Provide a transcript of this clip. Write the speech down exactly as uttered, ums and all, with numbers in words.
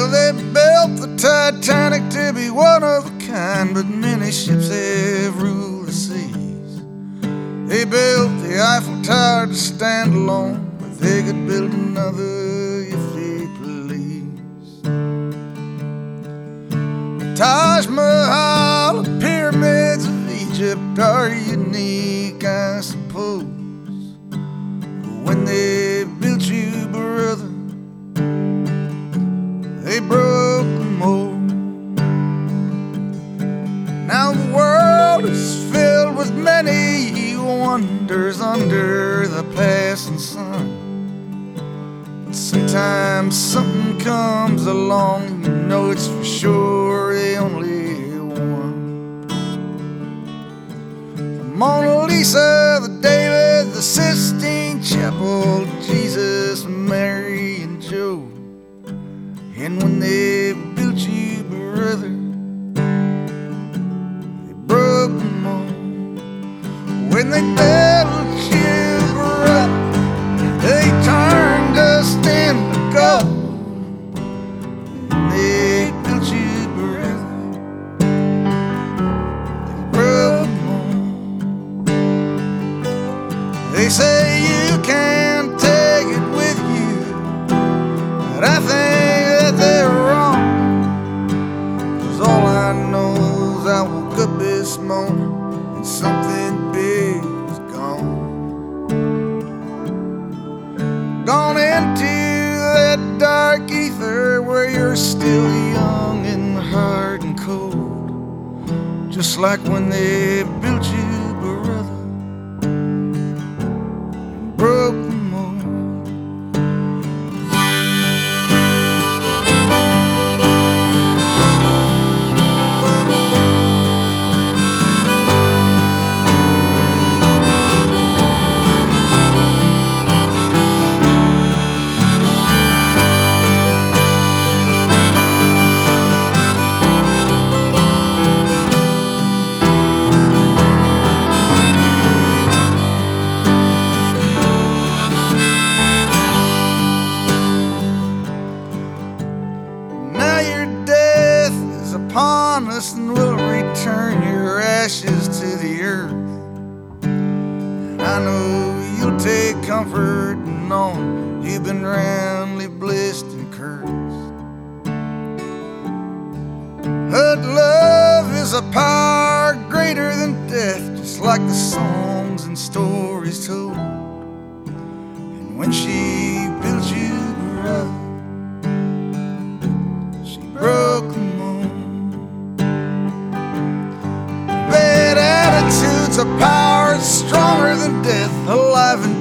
Well, they built the Titanic to be one of a kind, but many ships have ruled the seas. They built the Eiffel Tower to stand alone, but they could build another if they please. The Taj Mahal, the pyramids of Egypt are unique, I suppose. But when they built you, brother, they broke the mold. Now the world is filled with many wonders under the passing sun. But sometimes something comes along, you know it's for sure the only one. The Mona Lisa, the David, the Sistine Chapel, Jesus, Mary, and Joe. And when they built you, brother, they broke the mold. When they built you, brother, they turned dust into gold. When they built you, brother, they broke the mold. They say you can't take it with you, but I think they're wrong. 'Cause all I know is I woke up this morning and something big was gone. Gone into that dark ether where you're still young and hard and cold, just like when they built you, brother, and broke the mold. Upon us, and we'll return your ashes to the earth. And I know you'll take comfort in knowing you've been roundly blessed and cursed. But love is a power greater than death, just like the songs and stories told. And when she built you, brother, she broke the mold. A power stronger than death, alive and